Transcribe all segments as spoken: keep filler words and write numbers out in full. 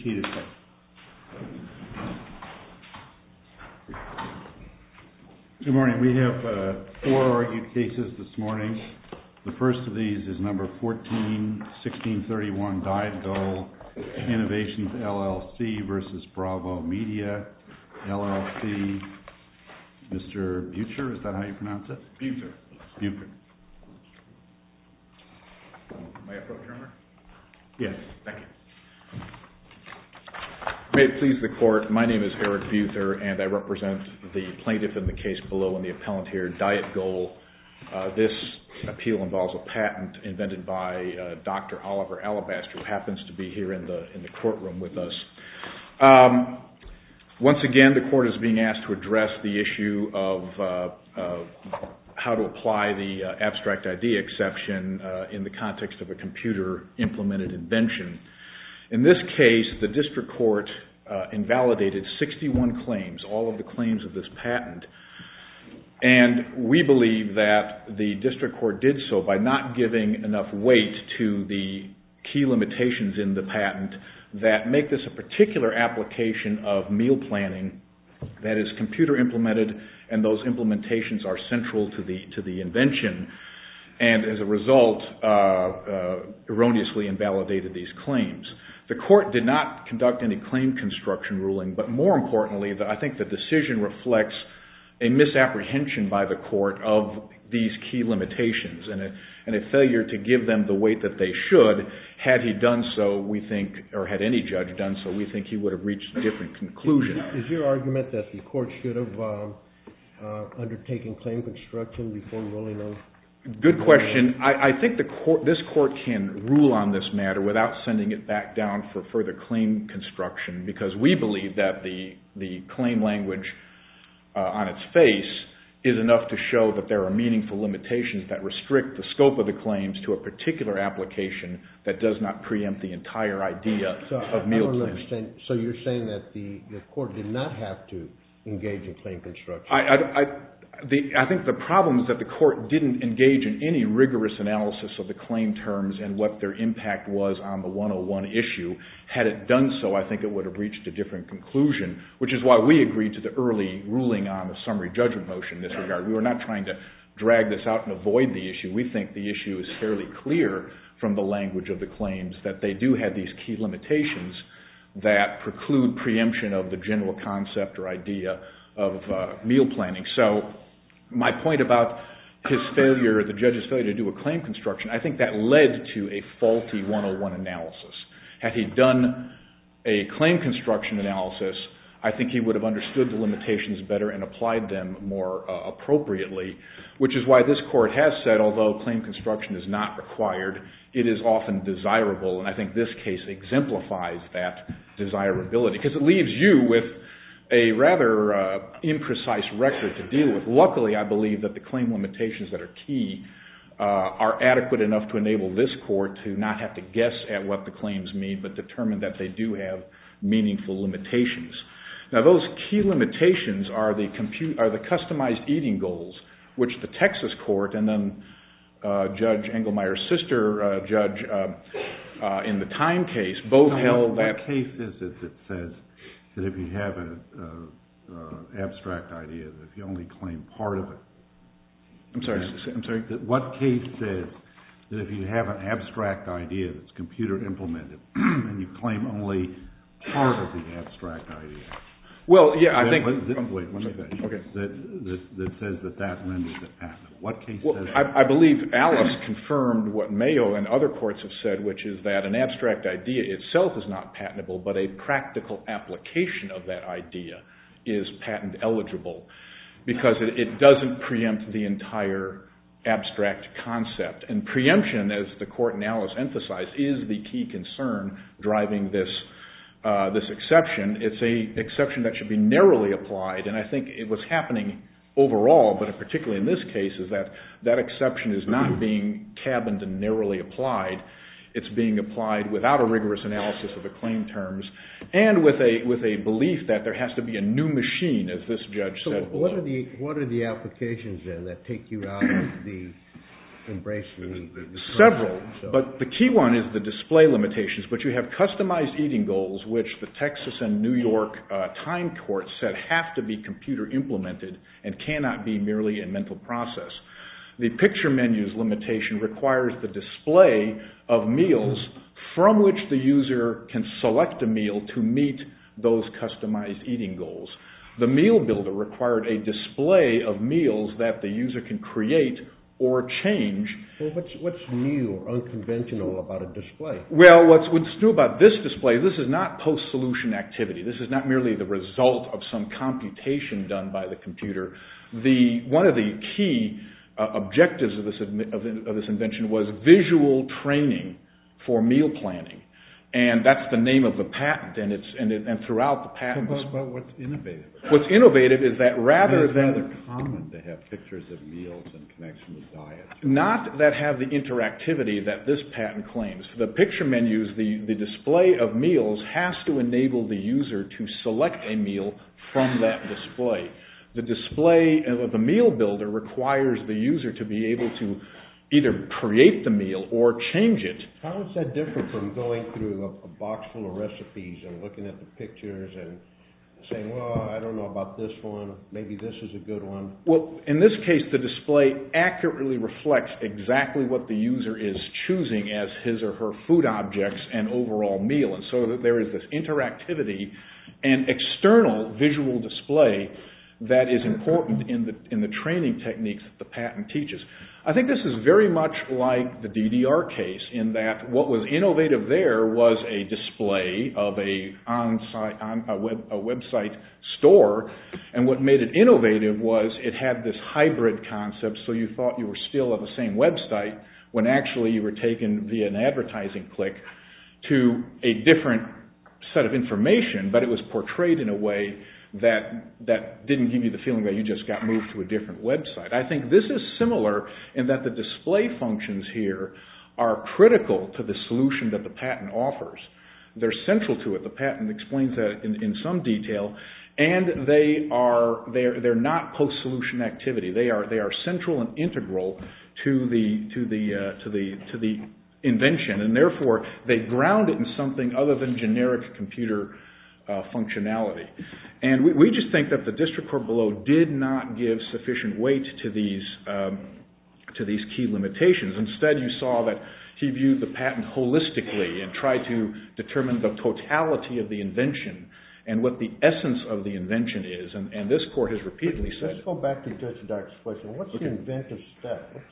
seated, please. Good morning. We have uh, four argued cases this morning. The first of these is number fourteen sixteen thirty-one, Diet Goal Innovations, L L C versus Bravo Media, L L C. Mister Butcher, is that how you pronounce it? Butcher. Butcher. May I approach, Your Honor? Yes. Thank you. May it please the Court, my name is Eric Butcher, and I represent the plaintiff in the case below and the appellant here, Diet Goal. Uh, this appeal involves a patent invented by uh, Doctor Oliver Alabaster, who happens to be here in the in the courtroom with us. Um, once again, the Court is being asked to address the issue of uh, uh, how to apply the uh, abstract idea exception uh, in the context of a computer-implemented invention. In this case, the district court uh, invalidated sixty-one claims, all of the claims of this patent, and we believe that the district court did so by not giving enough weight to the key limitations in the patent that make this a particular application of meal planning that is computer implemented, and those implementations are central to the to the invention, and as a result uh, uh, erroneously invalidated these claims. The court did not conduct any claim construction ruling, but more importantly, the, I think the decision reflects a misapprehension by the court of these key limitations and a, and a failure to give them the weight that they should. Had he done so, we think, or had any judge done so, we think he would have reached a different conclusion. Is your argument that the court should have um, uh, undertaken claim construction before ruling on? Good question. I, I think the court, this court can rule on this matter without sending it back down for further claim construction, because we believe that the the claim language uh, on its face is enough to show that there are meaningful limitations that restrict the scope of the claims to a particular application that does not preempt the entire idea so of I, meal I don't planning. Understand. So you're saying that the, the court did not have to engage in claim construction? I, I, I, the, I think the problem is that the court didn't engage in any rigorous analysis of the claim terms and what their impact was on the one oh one issue. Had it done so, I think it would have reached a different conclusion, which is why we agreed to the early ruling on the summary judgment motion in this regard. We were not trying to drag this out and avoid the issue. We think the issue is fairly clear from the language of the claims that they do have these key limitations that preclude preemption of the general concept or idea of uh, meal planning. So my point about his failure, the judge's failure to do a claim construction, I think that led to a faulty one oh one analysis. Had he done a claim construction analysis, I think he would have understood the limitations better and applied them more uh, appropriately, which is why this court has said, although claim construction is not required, it is often desirable, and I think this case exemplifies that desirability, because it leaves you with a rather uh, imprecise record to deal with. Luckily, I believe that the claim limitations that are key uh, are adequate enough to enable this court to not have to guess at what the claims mean, but determine that they do have meaningful limitations. Now, those key limitations are the compute, are the customized eating goals, which the Texas court and then uh, Judge Engelmeyer's sister uh, judge uh, uh, in the Time case both now, held what, that. What case is it that says that if you have an uh, abstract idea, that if you only claim part of it? I'm sorry. That, I'm sorry. That what case says that if you have an abstract idea that's computer implemented and you claim only part of the abstract idea? Well, yeah, I that, think. That, um, wait, let me finish. Okay. That, that that says that that renders it patentable. What case well, says I, that? I believe Alice confirmed what Mayo and other courts have said, which is that an abstract idea itself is not patentable, but a practical application of that idea is patent eligible, because it, it doesn't preempt the entire abstract concept. And preemption, as the court in Alice emphasized, is the key concern driving this uh, this exception. It's a exception that should be narrowly applied, and I think it was happening overall, but particularly in this case, is that that exception is not being cabined and narrowly applied. It's being applied without a rigorous analysis of the claim terms, and with a with a belief that there has to be a new machine, as this judge so said. What are the what are the applications then that take you out of the embracing the, the several, concept, so. but the key one is the display limitations. But you have customized eating goals, which the Texas and New York uh, time courts said have to be computer implemented and cannot be merely a mental process. The picture menus limitation requires the display of meals from which the user can select a meal to meet those customized eating goals. The meal builder required a display of meals that the user can create or change. Well, what's, what's new or unconventional about a display? Well, what's, what's new about this display, this is not post-solution activity. This is not merely the result of some computation done by the computer. The, one of the key uh, objectives of this, of, of this invention was visual training for meal planning. And that's the name of the patent, and it's and, it, and throughout the patent. But, but what's innovative? What's innovative is that rather it's than rather common to have pictures of meals in connection with diet. Not that have the interactivity that this patent claims. For the picture menus, the, the display of meals has to enable the user to select a meal from that display. The display of the meal builder requires the user to be able to either create the meal or change it. How is that different from going through a, a box full of recipes and looking at the pictures and saying, well, I don't know about this one, maybe this is a good one? Well, in this case, the display accurately reflects exactly what the user is choosing as his or her food objects and overall meal, and so that there is this interactivity and external visual display that is important in the in the training techniques that the patent teaches. I think this is very much like the D D R case in that what was innovative there was a display of a on-site on a, web, a website store, and what made it innovative was it had this hybrid concept, so you thought you were still at the same website when actually you were taken via an advertising click to a different set of information, but it was portrayed in a way that that didn't give you the feeling that you just got moved to a different website. I think this is similar in that the display functions here are critical to the solution that the patent offers. They're central to it. The patent explains that in, in some detail, and they are they're they're not post-solution activity. They are they are central and integral to the to the uh, to the to the invention, and therefore they ground it in something other than generic computer Uh, functionality. And we, we just think that the district court below did not give sufficient weight to these um, to these key limitations. Instead, you saw that he viewed the patent holistically and tried to determine the totality of the invention and what the essence of the invention is. And, and this court has repeatedly Let's said... Let's go back to Judge Dark's question. What's okay. the inventive step? What's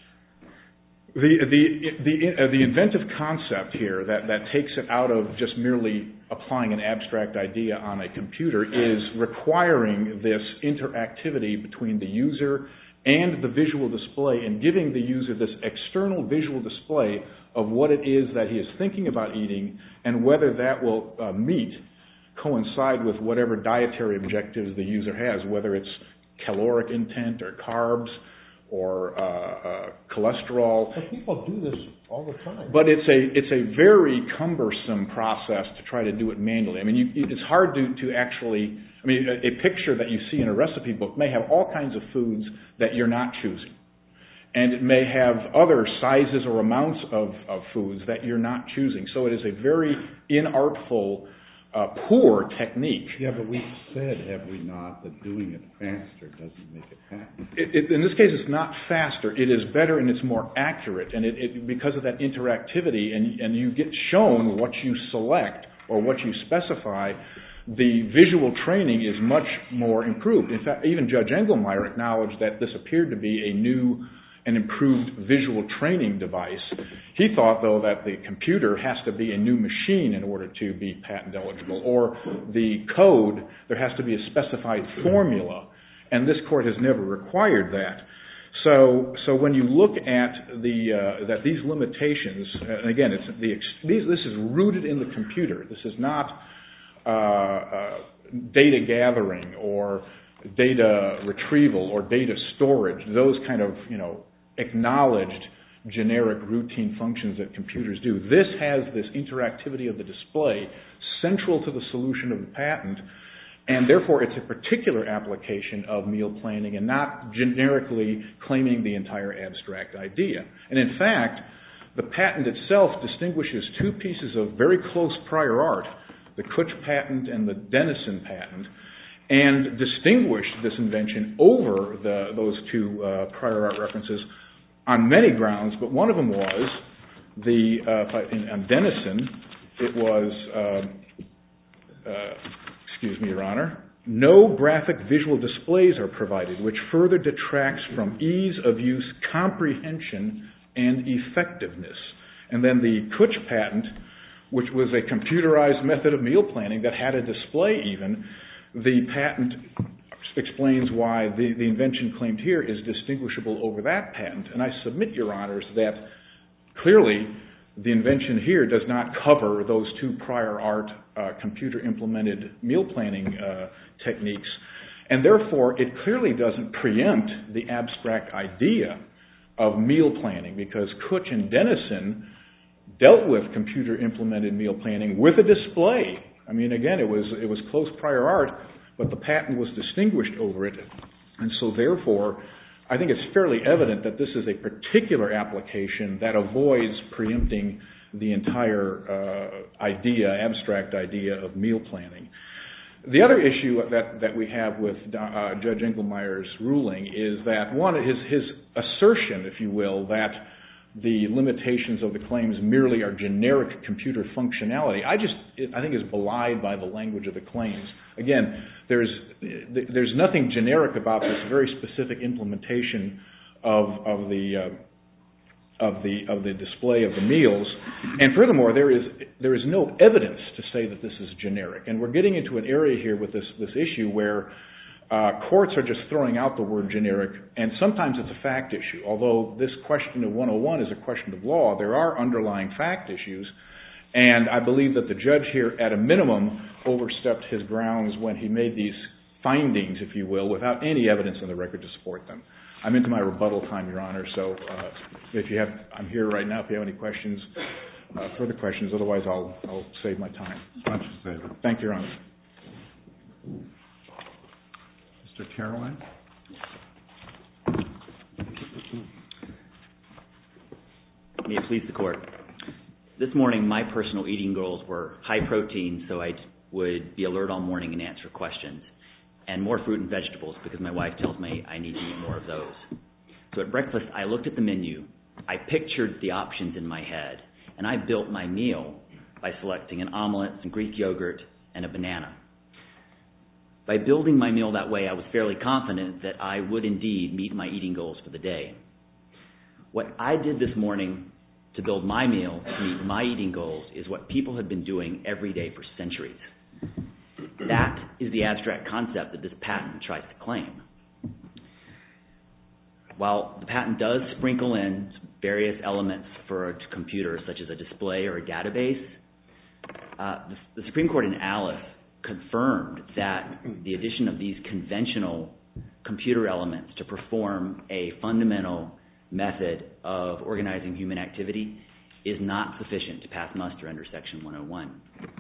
The the the uh, the inventive concept here that, that takes it out of just merely applying an abstract idea on a computer is requiring this interactivity between the user and the visual display and giving the user this external visual display of what it is that he is thinking about eating and whether that will uh, meet, coincide with whatever dietary objectives the user has, whether it's caloric intent or carbs or uh, uh, cholesterol. But people do this all the time. But it's a it's a very cumbersome process to try to do it manually. I mean, you, it's hard to, to actually, I mean, a, a picture that you see in a recipe book may have all kinds of foods that you're not choosing. And it may have other sizes or amounts of, of foods that you're not choosing. So it is a very inartful, Uh, poor technique. Yeah, but we said, have we not, that doing it faster doesn't make it faster. It, it, in this case, it's not faster. It is better and it's more accurate. And it, it, because of that interactivity, and, and you get shown what you select or what you specify, the visual training is much more improved. In fact, even Judge Engelmeyer acknowledged that this appeared to be a new and improved visual training device. He thought, though, that the computer has to be a new machine in order to be patent eligible, or the code, there has to be a specified formula, and this court has never required that. So, so when you look at the uh, that these limitations, and again, it's the these, this is rooted in the computer. This is not uh, uh, data gathering or data retrieval or data storage. Those kind of you know. acknowledged generic routine functions that computers do. This has this interactivity of the display central to the solution of the patent, And therefore, it's a particular application of meal planning and not generically claiming the entire abstract idea. And in fact, the patent itself distinguishes two pieces of very close prior art, the Kutch patent and the Dennison patent, and distinguished this invention over the, those two uh, prior art references on many grounds, but one of them was the, uh, in, on Dennison, it was, uh, uh, excuse me, Your Honor, no graphic visual displays are provided, which further detracts from ease of use, comprehension, and effectiveness. And then the Kutch patent, which was a computerized method of meal planning that had a display even, the patent explains why the, the invention claimed here is distinguishable over that patent. And I submit, Your Honors, that clearly the invention here does not cover those two prior art uh, computer-implemented meal planning uh, techniques. And therefore, it clearly doesn't preempt the abstract idea of meal planning, because Kutch and Dennison dealt with computer-implemented meal planning with a display. I mean, again, it was it was close prior art, but the patent was distinguished over it. And so therefore, I think it's fairly evident that this is a particular application that avoids preempting the entire uh, idea, abstract idea of meal planning. The other issue that, that we have with uh, Judge Engelmeyer's ruling is that, one, his, his assertion, if you will, that the limitations of the claims merely are generic computer functionality, I just, I think is belied by the language of the claims. Again, there's, there's nothing generic about this very specific implementation of, of the, uh, of the, of the display of the meals. And furthermore, there is, there is no evidence to say that this is generic. And we're getting into an area here with this, this issue where Uh, courts are just throwing out the word generic, and sometimes it's a fact issue. Although this question of one oh one is a question of law, there are underlying fact issues, and I believe that the judge here, at a minimum, overstepped his grounds when he made these findings, if you will, without any evidence in the record to support them. I'm into my rebuttal time, Your Honor, so uh, if you have, I'm here right now if you have any questions, uh, further questions. Otherwise, I'll, I'll save my time. Thank you, Your Honor. Mister Caroline? May it please the Court. This morning, my personal eating goals were high protein, so I would be alert all morning and answer questions, and more fruit and vegetables because my wife tells me I need to eat more of those. So at breakfast, I looked at the menu, I pictured the options in my head, and I built my meal by selecting an omelet, some Greek yogurt, and a banana. By building my meal that way, I was fairly confident that I would indeed meet my eating goals for the day. What I did this morning to build my meal to meet my eating goals is what people have been doing every day for centuries. That is the abstract concept that this patent tries to claim. While the patent does sprinkle in various elements for a computer, such as a display or a database, uh, the, the Supreme Court in Alice confirmed that the addition of these conventional computer elements to perform a fundamental method of organizing human activity is not sufficient to pass muster under Section one oh one.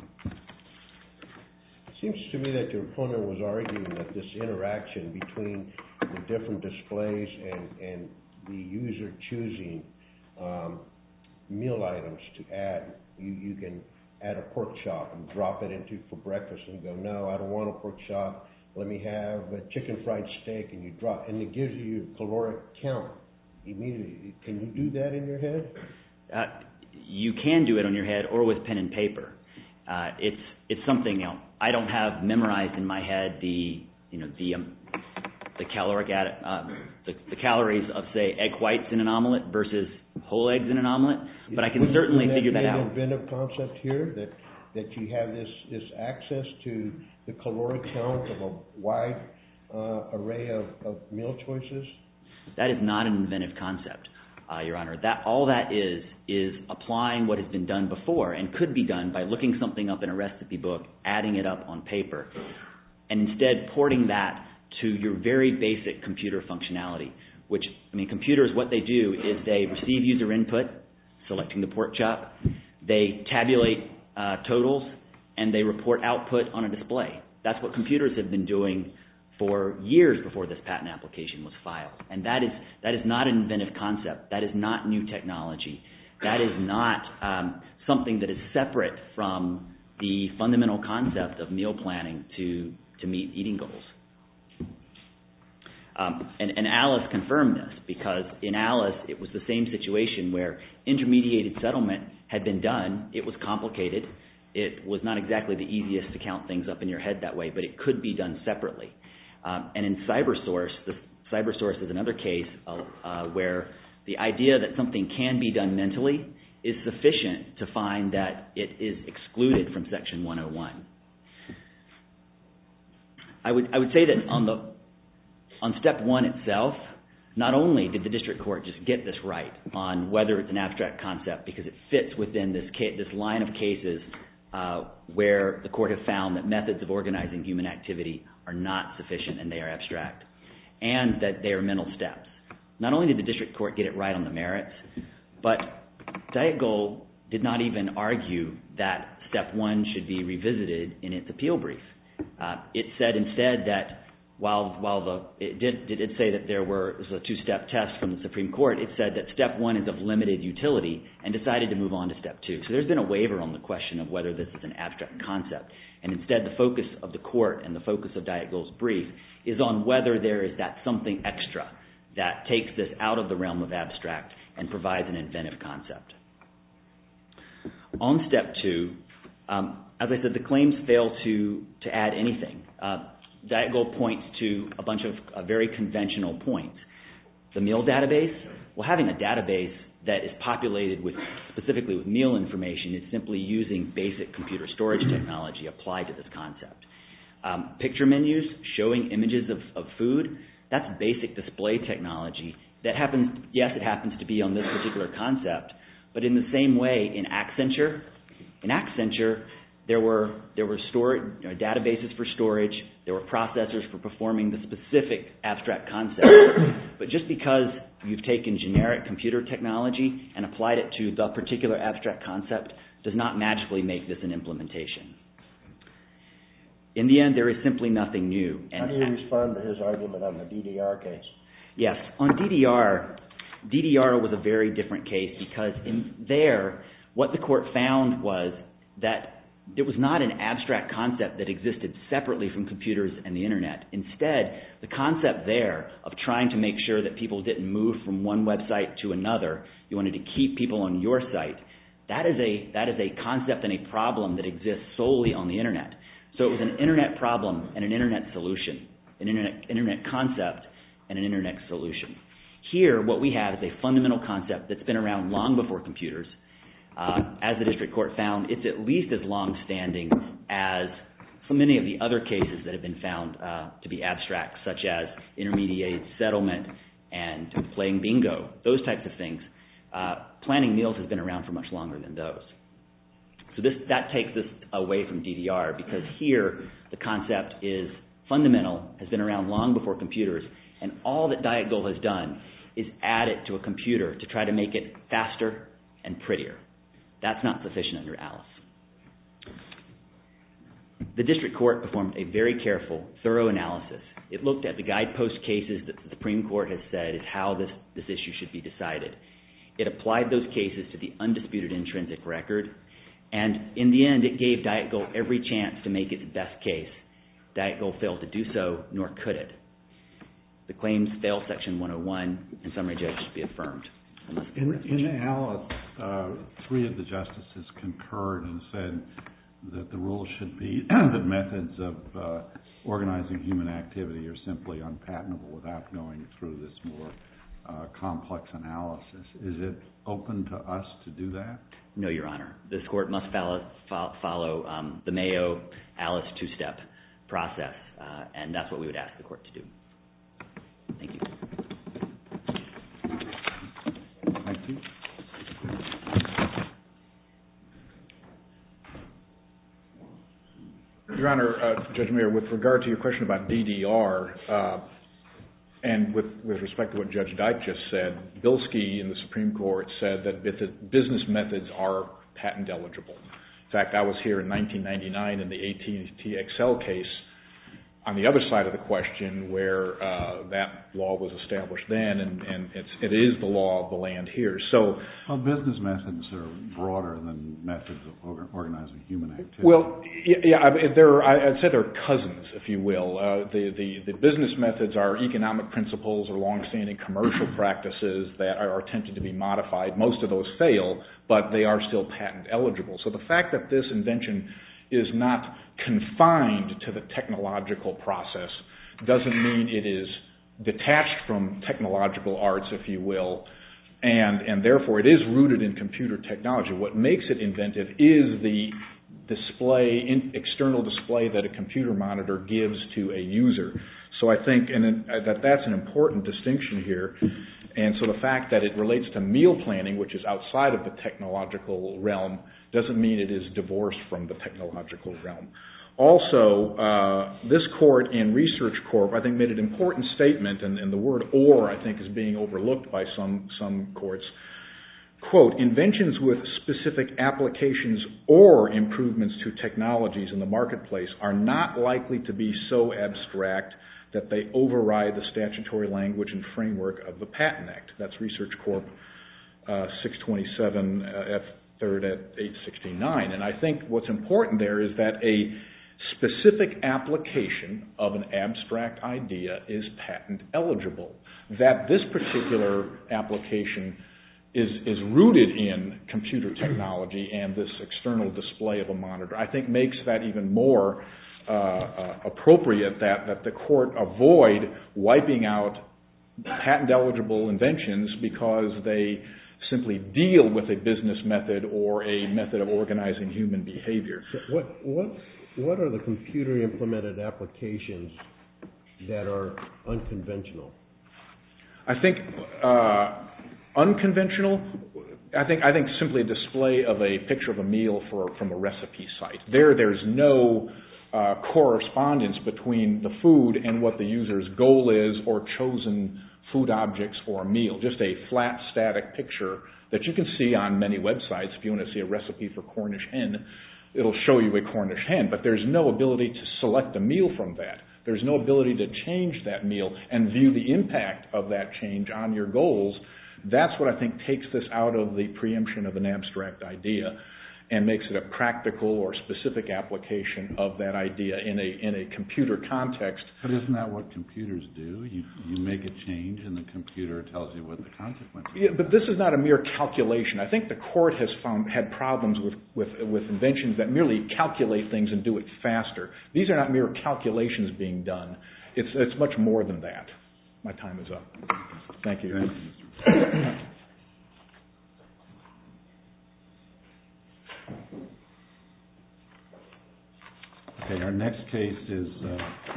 It seems to me that your opponent was arguing that this interaction between the different displays and, and the user choosing um, meal items to add, you, you can add a pork chop and drop it into for breakfast and go, no, I don't want a pork chop, let me have a chicken fried steak, and you drop, and it gives you a caloric count immediately. Can you do that in your head? Uh, you can do it on your head or with pen and paper. Uh, it's it's something, you know, I don't have memorized in my head the you know the um, the caloric ad, uh, the, the calories of, say, egg whites in an omelet versus whole eggs in an omelet, but I can Wouldn't certainly that figure be that an out. inventive concept here, that that you have this, this access to the caloric count of a wide uh, array of, of meal choices? That is not an inventive concept, uh, Your Honor. That all that is is applying what has been done before and could be done by looking something up in a recipe book, adding it up on paper, and instead porting that to your very basic computer functionality, which, I mean, computers, what they do is they receive user input, selecting the pork chop, they tabulate uh, totals, and they report output on a display. That's what computers have been doing for years before this patent application was filed. And that is that is not an inventive concept. That is not new technology. That is not um, something that is separate from the fundamental concept of meal planning to, to meet eating goals. Um, and, and Alice confirmed this, because in Alice it was the same situation where intermediated settlement had been done. It was complicated. It was not exactly the easiest to count things up in your head that way, but it could be done separately. Um, and in CyberSource, the CyberSource is another case uh, uh, where the idea that something can be done mentally is sufficient to find that it is excluded from Section one oh one. I would I would say that on the on step one itself, not only did the district court just get this right on whether it's an abstract concept, because it fits within this ca- this line of cases uh, where the court have found that methods of organizing human activity are not sufficient and they are abstract, and that they are mental steps. Not only did the district court get it right on the merits, but Diet Gold did not even argue that step one should be revisited in its appeal brief. Uh, it said instead that while while the it did it did say that there were it was a two-step test from the Supreme Court, it said that step one is of limited utility and decided to move on to step two. So there's been a waiver on the question of whether this is an abstract concept, and instead the focus of the court and the focus of Diet Gold's brief is on whether there is that something extra that takes this out of the realm of abstract and provides an inventive concept. On step two, um, as I said, the claims fail to to add anything. Uh, Diet Gold points to a bunch of uh, very conventional points. The meal database, well, having a database that is populated with specifically with meal information is simply using basic computer storage technology applied to this concept. Um, picture menus showing images of, of food, that's basic display technology. That happens, yes, it happens to be on this particular concept, but in the same way in Accenture, in Accenture, There were there were storage, you know, databases for storage. There were processors for performing the specific abstract concept. But just because you've taken generic computer technology and applied it to the particular abstract concept does not magically make this an implementation. In the end, there is simply nothing new. And how do you respond to his argument on the D D R case? Yes, on D D R, D D R was a very different case, because in there, what the court found was that it was not an abstract concept that existed separately from computers and the internet. Instead, the concept there of trying to make sure that people didn't move from one website to another, you wanted to keep people on your site, that is a that is a concept and a problem that exists solely on the internet. So it was an internet problem and an internet solution, an internet, internet concept and an internet solution. Here, what we have is a fundamental concept that's been around long before computers. Uh, as the district court found, it's at least as long-standing as so many of the other cases that have been found uh, to be abstract, such as intermediated settlement and playing bingo, those types of things. Uh, planning meals has been around for much longer than those. So this that takes us away from D D R, because here the concept is fundamental, has been around long before computers, and all that Diet Gold has done is add it to a computer to try to make it faster and prettier. That's not sufficient under Alice. The district court performed a very careful, thorough analysis. It looked at the guidepost cases that the Supreme Court has said is how this, this issue should be decided. It applied those cases to the undisputed intrinsic record, and in the end, it gave Diet Gold every chance to make its best case. Diet Gold failed to do so, nor could it. The claims fail Section one oh one, and summary judgment should be affirmed. In, in Alice, uh, three of the justices concurred and said that the rule should be that methods of uh, organizing human activity are simply unpatentable without going through this more uh, complex analysis. Is it open to us to do that? No, Your Honor. This court must follow, follow um, the Mayo Alice two-step process, uh, and that's what we would ask the court to do. Thank you. Thank you. Your Honor, uh, Judge Mayer, with regard to your question about D D R, uh, and with, with respect to what Judge Dyke just said, Bilski in the Supreme Court said that business methods are patent eligible. In fact, I was here in nineteen ninety-nine in the A T and T Excel case on the other side of the question where uh, that law was established then, and, and it's, it is the law of the land here. So, well, business methods are broader than methods of orga- organizing human activity. Well, yeah, yeah I mean, they're, I'd say they're cousins, if you will. Uh, the, the, the business methods are economic principles or long-standing commercial practices that are, are attempted to be modified. Most of those fail, but they are still patent eligible. So the fact that this invention is not confined to the technological process doesn't mean it is detached from technological arts, if you will, and, and therefore it is rooted in computer technology. What makes it inventive is the display, in, external display that a computer monitor gives to a user. So I think and it, that that's an important distinction here. And so the fact that it relates to meal planning, which is outside of the technological realm, doesn't mean it is divorced from the technological realm. Also, uh, this court in Research Corp, I think, made an important statement, and, and the word or, I think, is being overlooked by some, some courts. Quote, inventions with specific applications or improvements to technologies in the marketplace are not likely to be so abstract that they override the statutory language and framework of the Patent Act. That's Research Corp. Uh, six twenty-seven uh, F third at eight sixty-nine. And I think what's important there is that a specific application of an abstract idea is patent eligible. That this particular application is, is rooted in computer technology and this external display of a monitor, I think makes that even more Uh, uh, appropriate that, that the court avoid wiping out patent-eligible inventions because they simply deal with a business method or a method of organizing human behavior. So what, what, what are the computer-implemented applications that are unconventional? I think uh, unconventional, I think, I think simply a display of a picture of a meal for, from a recipe site. There, there's no Uh, correspondence between the food and what the user's goal is or chosen food objects for a meal. Just a flat, static picture that you can see on many websites. If you want to see a recipe for Cornish hen, it'll show you a Cornish hen, but there's no ability to select a meal from that. There's no ability to change that meal and view the impact of that change on your goals. That's what I think takes this out of the preemption of an abstract idea and makes it a practical or specific application of that idea in a in a computer context. But isn't that what computers do? You you make a change and the computer tells you what the consequences are. Yeah, but this is not a mere calculation. I think the court has found had problems with, with, with inventions that merely calculate things and do it faster. These are not mere calculations being done. It's it's much more than that. My time is up. Thank you. Thank you. Okay, our next case is uh,